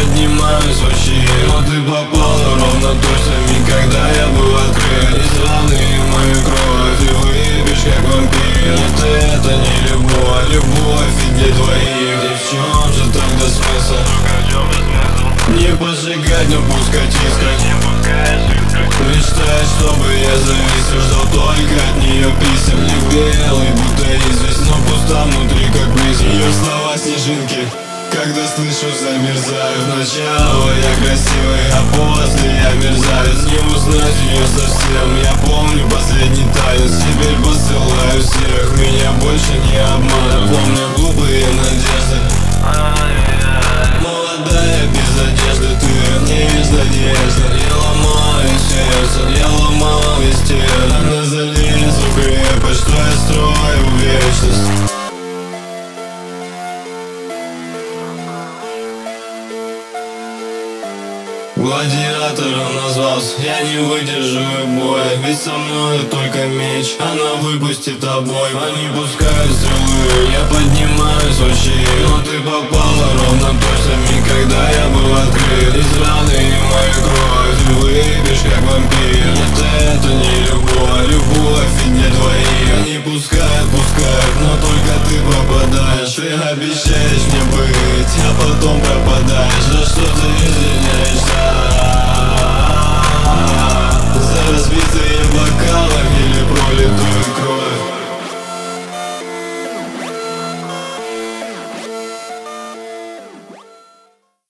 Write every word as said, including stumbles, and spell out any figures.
поднимаюсь вообще, но ты попала ровно точно. Когда я был открыт, из раны мою кровь и выпьешь как вампир. Это, это не любовь, любовь и для двоих. И в чем же тогда смысл? Не поджигать, но пускать искры. Мечтаешь, чтобы я зависел, ждал только от нее писем. Не белый, будто известь, но пуста внутри, как призм. Ее слова снежинки, когда слышу, замерзаю. Сначала я красивый, а после я мерзавец. Не узнать ее совсем, я помню последний танец. Теперь посылаю всех, меня больше не обманут. Помню глупые надежды. Молодая без одежды, ты нежно, нежно. Я ломаю сердце, я ломал весь тело. На залезу крепость, что я строю в вечность. Гладиатором назвался, я не выдержу боя. Ведь со мной только меч, она выпустит обой. Они пускают стрелы, я поднимаюсь вообще, но ты попала ровно точно.